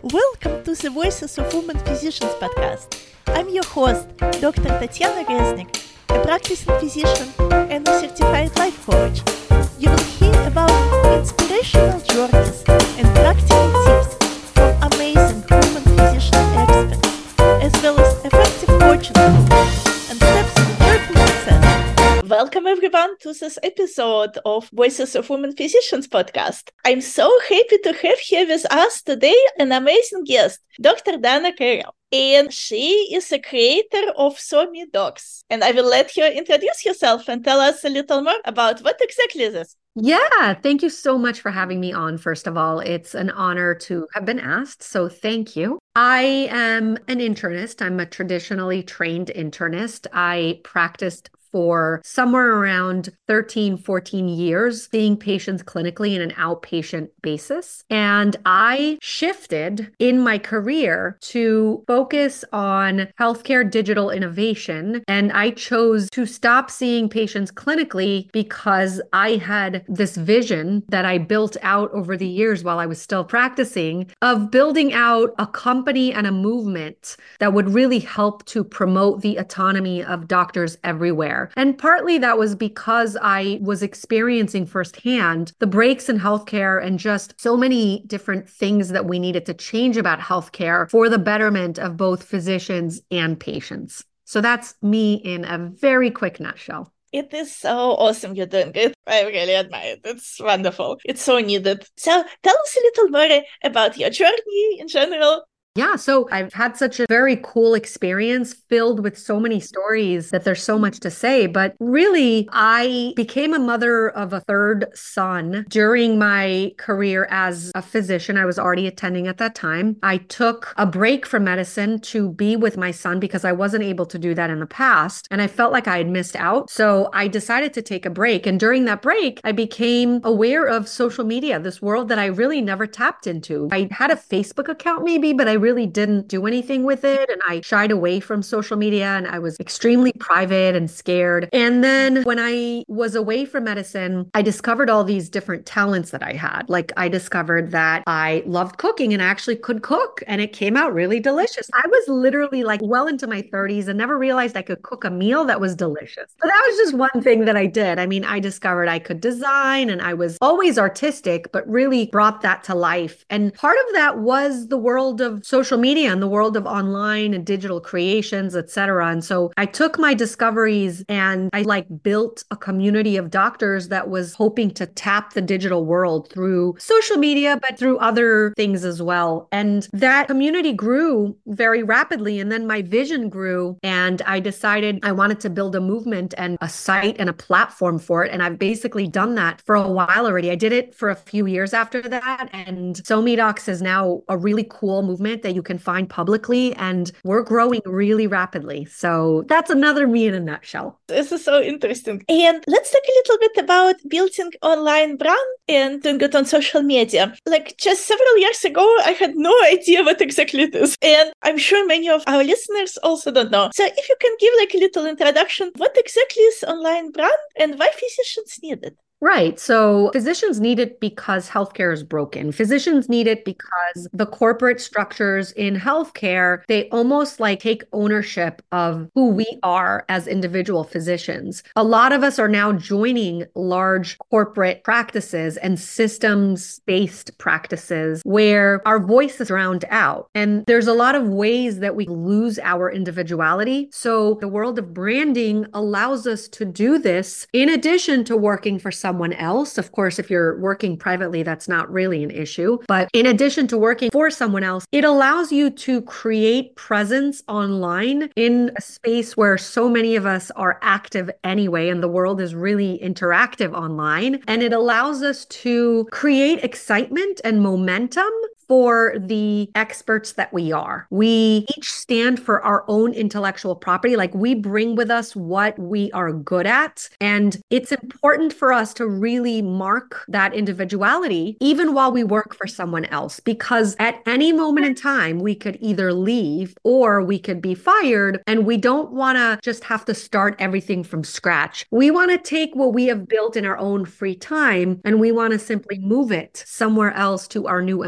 Welcome to the Voices of Women Physicians podcast. I'm your host, Dr. Tatiana Reznik, a practicing physician and a certified life coach. You will hear about inspirational journeys and practical tips from amazing women physician experts, as well as effective coaching tools and steps to joyful success. Welcome everyone to this episode of Voices of Women Physicians podcast. I'm so happy to have here with us today an amazing guest, Dr. Dana Carroll. And she is a creator of So Me Docs. And I will let her introduce herself and tell us a little more about what exactly this is. Yeah, thank you so much for having me on. First of all, it's an honor to have been asked, so thank you. I am an internist. I'm a traditionally trained internist. I practiced for somewhere around 13, 14 years, seeing patients clinically in an outpatient basis. And I shifted in my career to focus on healthcare digital innovation. And I chose to stop seeing patients clinically because I had this vision that I built out over the years while I was still practicing of building out a company and a movement that would really help to promote the autonomy of doctors everywhere. And partly that was because I was experiencing firsthand the breaks in healthcare and just so many different things that we needed to change about healthcare for the betterment of both physicians and patients. So that's me in a very quick nutshell. It is so awesome you're doing it. I really admire it. It's wonderful. It's so needed. So tell us a little more about your journey in general. Yeah, so I've had such a very cool experience filled with so many stories that there's so much to say. But really, I became a mother of a third son during my career as a physician. I was already attending at that time. I took a break from medicine to be with my son because I wasn't able to do that in the past. And I felt like I had missed out. So I decided to take a break. And during that break, I became aware of social media, this world that I really never tapped into. I had a Facebook account maybe, but I really didn't do anything with it. And I shied away from social media and I was extremely private and scared. And then when I was away from medicine, I discovered all these different talents that I had. Like I discovered that I loved cooking and I actually could cook and it came out really delicious. I was literally like well into my 30s and never realized I could cook a meal that was delicious. But that was just one thing that I did. I mean, I discovered I could design and I was always artistic, but really brought that to life. And part of that was the world of social media and the world of online and digital creations, etc. And so I took my discoveries and I built a community of doctors that was hoping to tap the digital world through social media, but through other things as well. And that community grew very rapidly. And then my vision grew and I decided I wanted to build a movement and a site and a platform for it. And I've basically done that for a while already. I did it for a few years after that. And So Me Docs is now a really cool movement that you can find publicly, and we're growing really rapidly. So that's another me in a nutshell. This is so interesting. And let's talk a little bit about building online brand and doing it on social media. Just several years ago, I had no idea what exactly it is. And I'm sure many of our listeners also don't know. So if you can give a little introduction, what exactly is online brand and why physicians need it? Right. So physicians need it because healthcare is broken. Physicians need it because the corporate structures in healthcare, they almost take ownership of who we are as individual physicians. A lot of us are now joining large corporate practices and systems-based practices where our voice is drowned out. And there's a lot of ways that we lose our individuality. So the world of branding allows us to do this in addition to working for someone else. Of course, if you're working privately, that's not really an issue. But in addition to working for someone else, it allows you to create presence online in a space where so many of us are active anyway, and the world is really interactive online. And it allows us to create excitement and momentum for the experts that we are. We each stand for our own intellectual property. We bring with us what we are good at. And it's important for us to really mark that individuality, even while we work for someone else, because at any moment in time, we could either leave or we could be fired. And we don't want to just have to start everything from scratch. We want to take what we have built in our own free time and we want to simply move it somewhere else to our new employer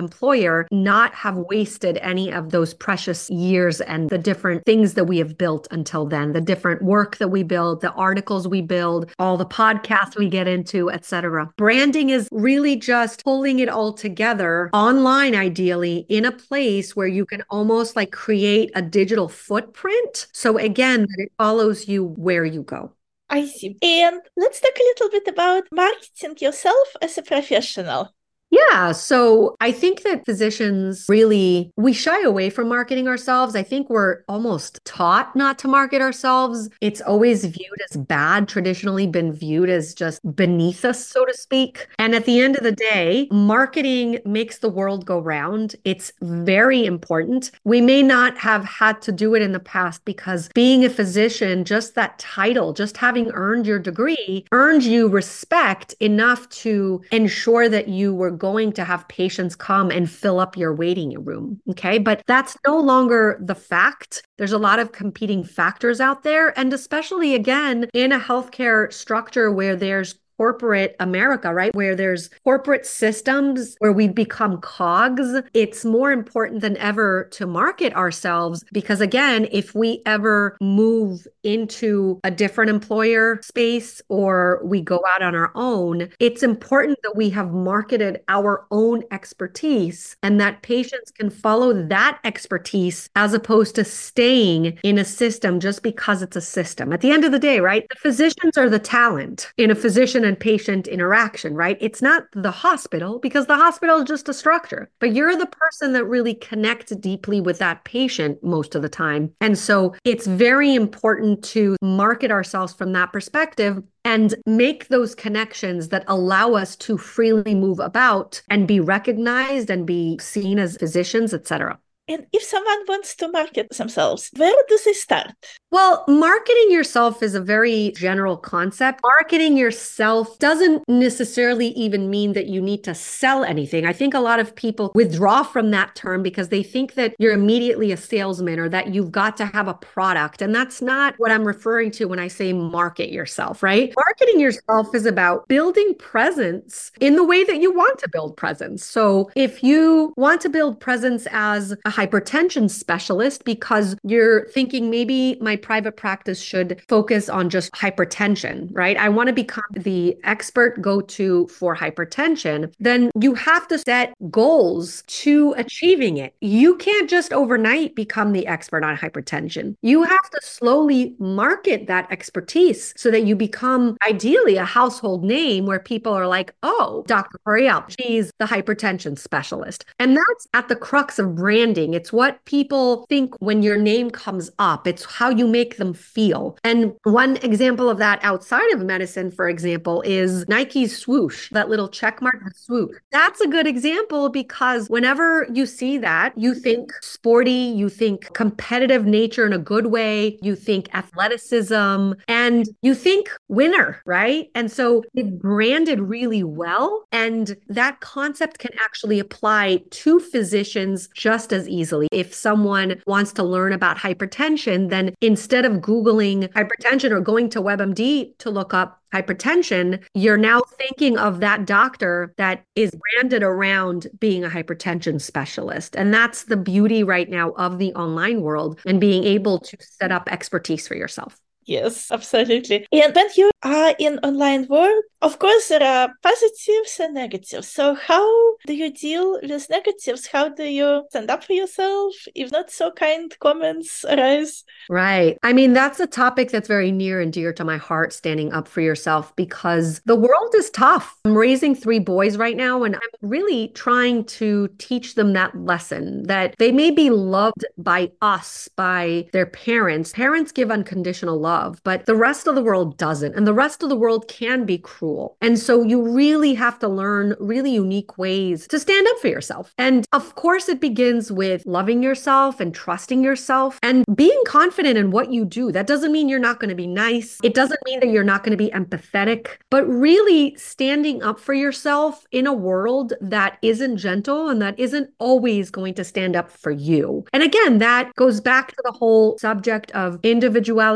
employer not have wasted any of those precious years and the different things that we have built until then, the different work that we build, the articles we build, all the podcasts we get into, etc. Branding is really just pulling it all together online, ideally, in a place where you can almost like create a digital footprint. So again, that it follows you where you go. I see. And let's talk a little bit about marketing yourself as a professional. Yeah. So I think that physicians really, we shy away from marketing ourselves. I think we're almost taught not to market ourselves. It's always viewed as bad, traditionally been viewed as just beneath us, so to speak. And at the end of the day, marketing makes the world go round. It's very important. We may not have had to do it in the past because being a physician, just that title, just having earned your degree, earned you respect enough to ensure that you were going to have patients come and fill up your waiting room. Okay. But that's no longer the fact. There's a lot of competing factors out there. And especially again, in a healthcare structure where there's corporate America, right? Where there's corporate systems where we become cogs, it's more important than ever to market ourselves because again, if we ever move into a different employer space or we go out on our own, it's important that we have marketed our own expertise and that patients can follow that expertise as opposed to staying in a system just because it's a system. At the end of the day, right? The physicians are the talent in a physician and patient interaction, right? It's not the hospital because the hospital is just a structure, but you're the person that really connects deeply with that patient most of the time. And so it's very important to market ourselves from that perspective and make those connections that allow us to freely move about and be recognized and be seen as physicians, etc. And if someone wants to market themselves, where do they start? Well, marketing yourself is a very general concept. Marketing yourself doesn't necessarily even mean that you need to sell anything. I think a lot of people withdraw from that term because they think that you're immediately a salesman or that you've got to have a product. And that's not what I'm referring to when I say market yourself, right? Marketing yourself is about building presence in the way that you want to build presence. So if you want to build presence as a hypertension specialist because you're thinking maybe my private practice should focus on just hypertension, right? I want to become the expert go-to for hypertension. Then you have to set goals to achieving it. You can't just overnight become the expert on hypertension. You have to slowly market that expertise so that you become ideally a household name where people are like, oh, Dr. Coriel, she's the hypertension specialist. And that's at the crux of branding. It's what people think when your name comes up. It's how you make them feel. And one example of that outside of medicine, for example, is Nike's swoosh, that little check mark, the swoosh. That's a good example because whenever you see that, you think sporty, you think competitive nature in a good way, you think athleticism, and you think winner, right? And so they've branded really well. And that concept can actually apply to physicians just as easily. If someone wants to learn about hypertension, then instead of Googling hypertension or going to WebMD to look up hypertension, you're now thinking of that doctor that is branded around being a hypertension specialist. And that's the beauty right now of the online world and being able to set up expertise for yourself. Yes, absolutely. And when you are in online world, of course, there are positives and negatives. So how do you deal with negatives? How do you stand up for yourself if not so kind comments arise? Right. I mean, that's a topic that's very near and dear to my heart, standing up for yourself, because the world is tough. I'm raising 3 boys right now, and I'm really trying to teach them that lesson that they may be loved by us, by their parents. Parents give unconditional love, but the rest of the world doesn't. And the rest of the world can be cruel. And so you really have to learn really unique ways to stand up for yourself. And of course, it begins with loving yourself and trusting yourself and being confident in what you do. That doesn't mean you're not going to be nice. It doesn't mean that you're not going to be empathetic, but really standing up for yourself in a world that isn't gentle and that isn't always going to stand up for you. And again, that goes back to the whole subject of individuality in healthcare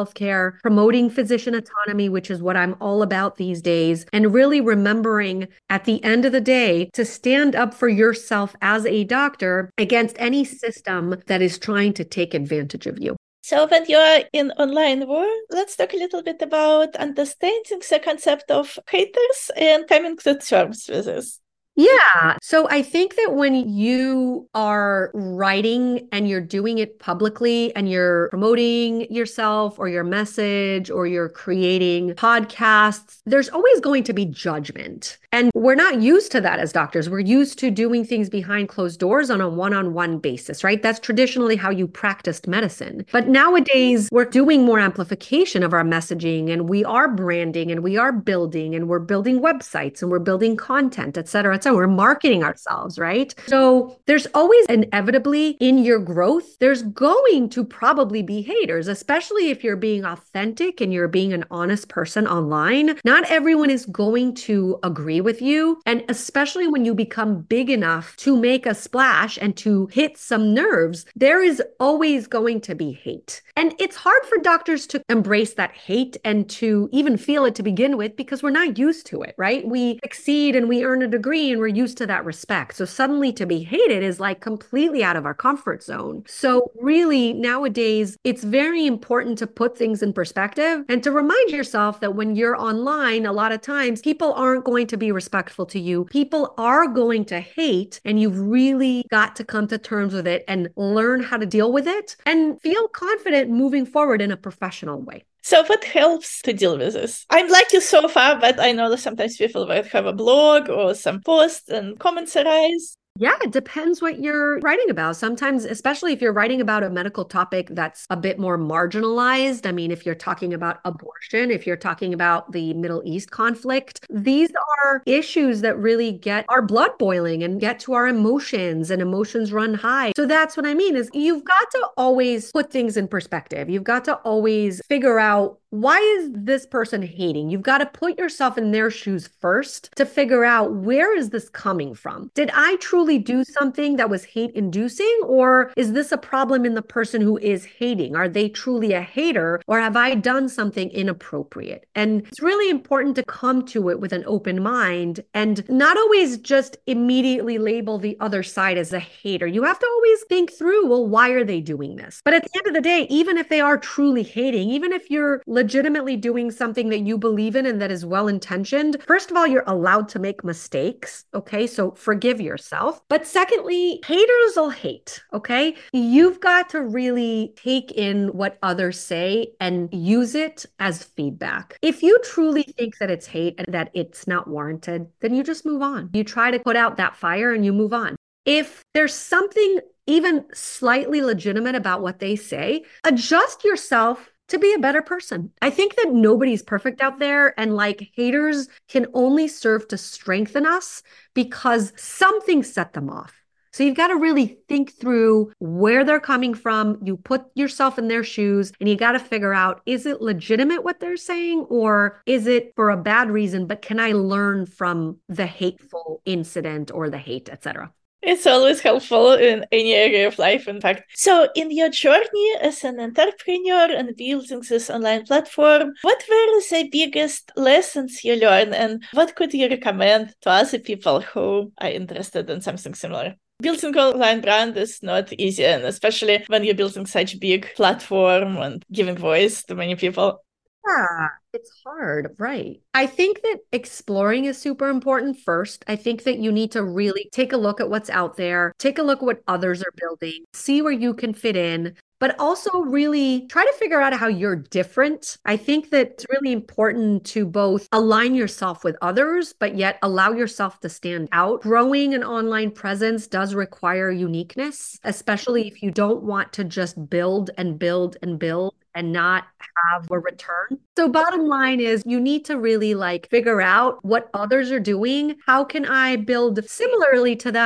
healthcare, promoting physician autonomy, which is what I'm all about these days, and really remembering at the end of the day to stand up for yourself as a doctor against any system that is trying to take advantage of you. So when you're in online world, let's talk a little bit about understanding the concept of haters and coming to terms with this. Yeah. So I think that when you are writing and you're doing it publicly and you're promoting yourself or your message or you're creating podcasts, there's always going to be judgment. And we're not used to that as doctors. We're used to doing things behind closed doors on a one-on-one basis, right? That's traditionally how you practiced medicine. But nowadays, we're doing more amplification of our messaging, and we are branding, and we are building, and we're building websites, and we're building content, et cetera, et cetera. We're marketing ourselves, right? So there's always inevitably in your growth, there's going to probably be haters, especially if you're being authentic and you're being an honest person online. Not everyone is going to agree with you. And especially when you become big enough to make a splash and to hit some nerves, there is always going to be hate. And it's hard for doctors to embrace that hate and to even feel it to begin with because we're not used to it, right? We succeed and we earn a degree and we're used to that respect. So suddenly to be hated is like completely out of our comfort zone. So really nowadays, it's very important to put things in perspective and to remind yourself that when you're online, a lot of times people aren't going to be respectful to you. People are going to hate, and you've really got to come to terms with it and learn how to deal with it and feel confident moving forward in a professional way. So what helps to deal with this? I'm like you so far, but I know that sometimes people might have a blog or some posts and comments arise. Yeah, it depends what you're writing about. Sometimes, especially if you're writing about a medical topic that's a bit more marginalized. I mean, if you're talking about abortion, if you're talking about the Middle East conflict, these are issues that really get our blood boiling and get to our emotions, and emotions run high. So that's what I mean is you've got to always put things in perspective. You've got to always figure out, why is this person hating? You've got to put yourself in their shoes first to figure out, where is this coming from? Did I truly do something that was hate inducing, or is this a problem in the person who is hating? Are they truly a hater, or have I done something inappropriate? And it's really important to come to it with an open mind and not always just immediately label the other side as a hater. You have to always think through, well, why are they doing this? But at the end of the day, even if they are truly hating, even if you're legitimately doing something that you believe in and that is well-intentioned, first of all, you're allowed to make mistakes. Okay. So forgive yourself. But secondly, haters will hate. Okay. You've got to really take in what others say and use it as feedback. If you truly think that it's hate and that it's not warranted, then you just move on. You try to put out that fire and you move on. If there's something even slightly legitimate about what they say, adjust yourself to be a better person. I think that nobody's perfect out there, and like haters can only serve to strengthen us because something set them off. So you've got to really think through where they're coming from. You put yourself in their shoes and you got to figure out, is it legitimate what they're saying, or is it for a bad reason, but can I learn from the hateful incident or the hate, etc.? It's always helpful in any area of life, in fact. So in your journey as an entrepreneur and building this online platform, what were the biggest lessons you learned, and what could you recommend to other people who are interested in something similar? Building an online brand is not easy, and especially when you're building such a big platform and giving voice to many people. Yeah, it's hard, right? I think that exploring is super important first. I think that you need to really take a look at what's out there, take a look at what others are building, see where you can fit in, but also really try to figure out how you're different. I think that it's really important to both align yourself with others, but yet allow yourself to stand out. Growing an online presence does require uniqueness, especially if you don't want to just build and build and build and not have a return. So bottom line is you need to really like figure out what others are doing. How can I build similarly to them,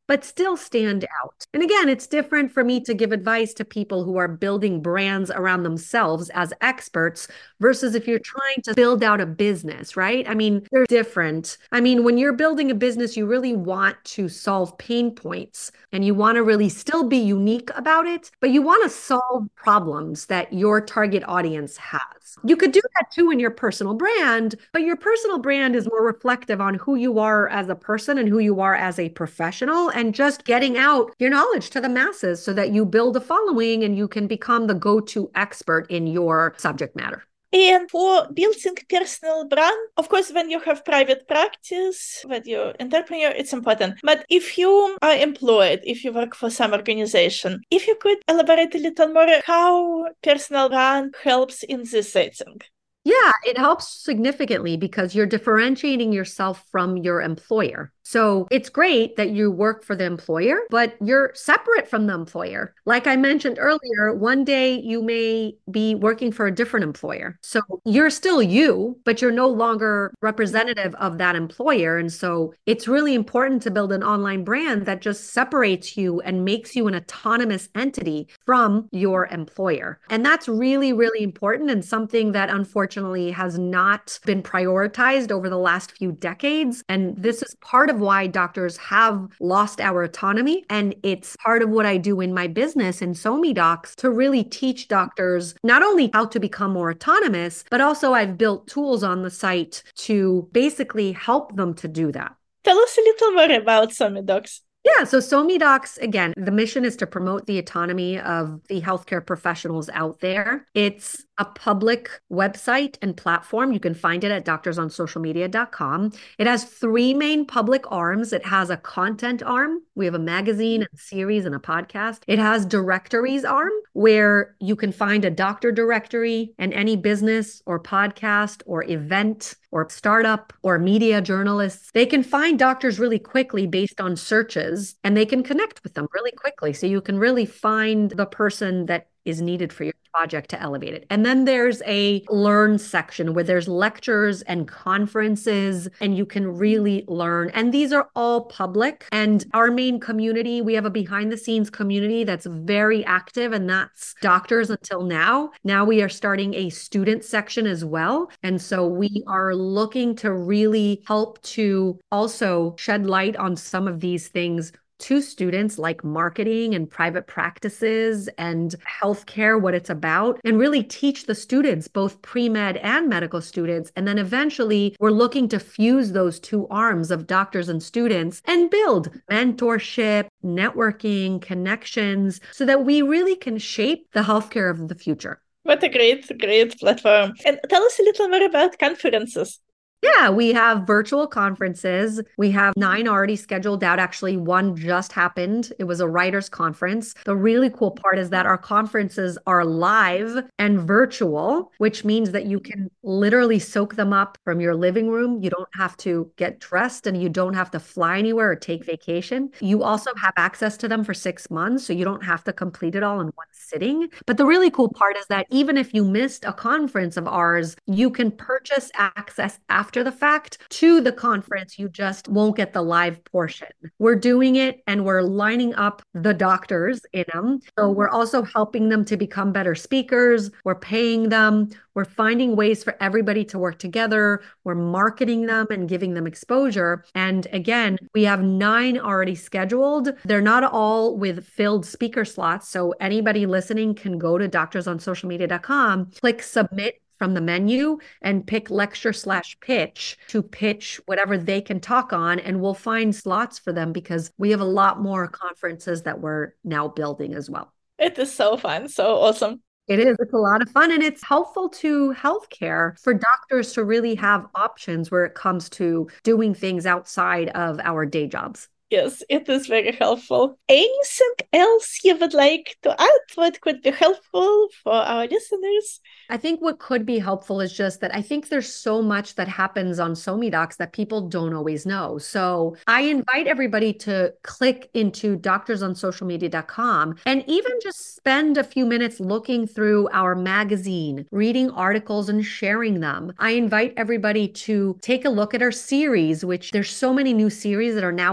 but still stand out. And again, it's different for me to give advice to people who are building brands around themselves as experts versus if you're trying to build out a business, right? I mean, they're different. I mean, when you're building a business, you really want to solve pain points and you want to really still be unique about it, but you want to solve problems that your target audience has. You could do that too in your personal brand, but your personal brand is more reflective on who you are as a person and who you are as a professional and just getting out your knowledge to the masses so that you build a following and you can become the go-to expert in your subject matter. And for building personal brand, of course, when you have private practice, when you're entrepreneur, it's important. But if you are employed, if you work for some organization, if you could elaborate a little more how personal brand helps in this setting. Yeah, it helps significantly because you're differentiating yourself from your employer. So it's great that you work for the employer, but you're separate from the employer. Like I mentioned earlier, one day you may be working for a different employer. So you're still you, but you're no longer representative of that employer. And so it's really important to build an online brand that just separates you and makes you an autonomous entity from your employer. And that's really, really important and something that unfortunately has not been prioritized over the last few decades. And this is part of why doctors have lost our autonomy. And it's part of what I do in my business in SoMe to really teach doctors not only how to become more autonomous, but also I've built tools on the site to basically help them to do that. Tell us a little more about SoMe. Yeah, so SoMe again, the mission is to promote the autonomy of the healthcare professionals out there. It's a public website and platform. You can find it at doctorsonsocialmedia.com. It has three main public arms. It has a content arm. We have a magazine, a series, and a podcast. It has directories arm where you can find a doctor directory and any business or podcast or event or startup or media journalists. They can find doctors really quickly based on searches and they can connect with them really quickly. So you can really find the person that is needed for your project to elevate it. And then there's a learn section where there's lectures and conferences and you can really learn. And these are all public. And our main community, we have a behind the scenes community that's very active and that's doctors until now. Now we are starting a student section as well. And so we are looking to really help to also shed light on some of these things to students like marketing and private practices and healthcare, what it's about, and really teach the students, both pre-med and medical students. And then eventually we're looking to fuse those two arms of doctors and students and build mentorship, networking, connections, so that we really can shape the healthcare of the future. What a great platform. And tell us a little more about conferences. Yeah, we have virtual conferences. We have 9 already scheduled out. Actually, one just happened. It was a writers' conference. The really cool part is that our conferences are live and virtual, which means that you can literally soak them up from your living room. You don't have to get dressed and you don't have to fly anywhere or take vacation. You also have access to them for 6 months, so you don't have to complete it all in one sitting. But the really cool part is that even if you missed a conference of ours, you can purchase access after the fact to the conference. You just won't get the live portion. We're doing it and we're lining up the doctors in them. So we're also helping them to become better speakers. We're paying them. We're finding ways for everybody to work together. We're marketing them and giving them exposure. And again, we have 9 already scheduled. They're not all with filled speaker slots. So anybody listening can go to doctorsonsocialmedia.com, click submit from the menu and pick lecture/pitch to pitch whatever they can talk on. And we'll find slots for them because we have a lot more conferences that we're now building as well. It is so fun. So awesome. It is. It's a lot of fun and it's helpful to healthcare for doctors to really have options where it comes to doing things outside of our day jobs. Yes, it is very helpful. Anything else you would like to add? What could be helpful for our listeners? I think what could be helpful is just that I think there's so much that happens on SoMe that people don't always know. So I invite everybody to click into doctorsonsocialmedia.com and even just spend a few minutes looking through our magazine, reading articles and sharing them. I invite everybody to take a look at our series, which there's so many new series that are now coming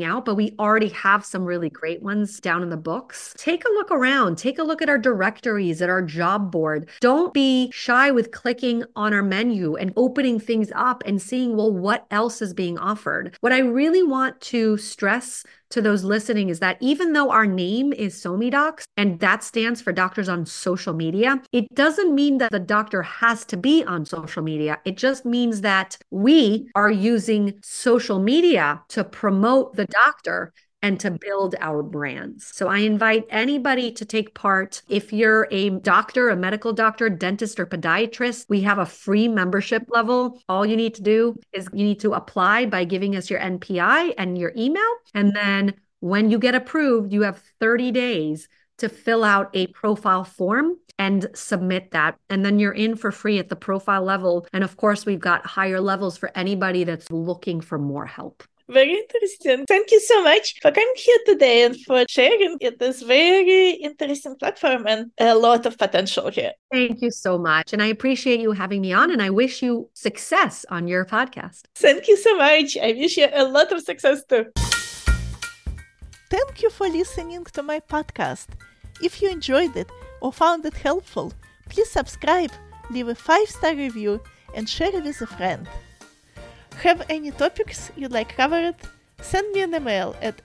out, but we already have some really great ones down in the books. Take a look around. Take a look at our directories, at our job board. Don't be shy with clicking on our menu and opening things up and seeing, well, what else is being offered. What I really want to stress to those listening is that even though our name is SoMeDocs, and that stands for Doctors on Social Media, it doesn't mean that the doctor has to be on social media. It just means that we are using social media to promote the doctor and to build our brands. So I invite anybody to take part. If you're a doctor, a medical doctor, dentist, or podiatrist, we have a free membership level. All you need to do is you need to apply by giving us your NPI and your email. And then when you get approved, you have 30 days to fill out a profile form and submit that. And then you're in for free at the profile level. And of course, we've got higher levels for anybody that's looking for more help. Very interesting. Thank you so much for coming here today and for sharing it. This very interesting platform and a lot of potential here. Thank you so much. And I appreciate you having me on, and I wish you success on your podcast. Thank you so much. I wish you a lot of success too. Thank you for listening to my podcast. If you enjoyed it or found it helpful, please subscribe, leave a 5-star review, and share it with a friend. Have any topics you'd like covered? Send me an email at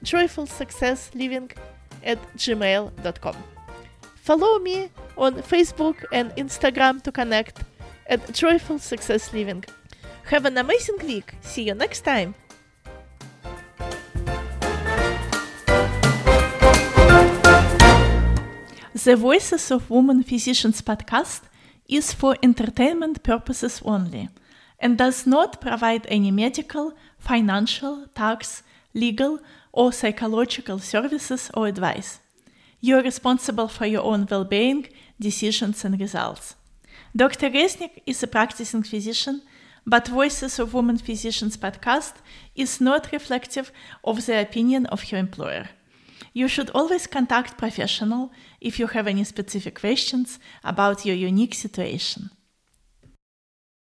joyfulsuccessliving@gmail.com. Follow me on Facebook and Instagram to connect at Joyful Success Living. Have an amazing week. See you next time. The Voices of Women Physicians podcast is for entertainment purposes only and does not provide any medical, financial, tax, legal, or psychological services or advice. You are responsible for your own well-being, decisions, and results. Dr. Resnick is a practicing physician, but Voices of Women Physicians podcast is not reflective of the opinion of her employer. You should always contact a professional if you have any specific questions about your unique situation.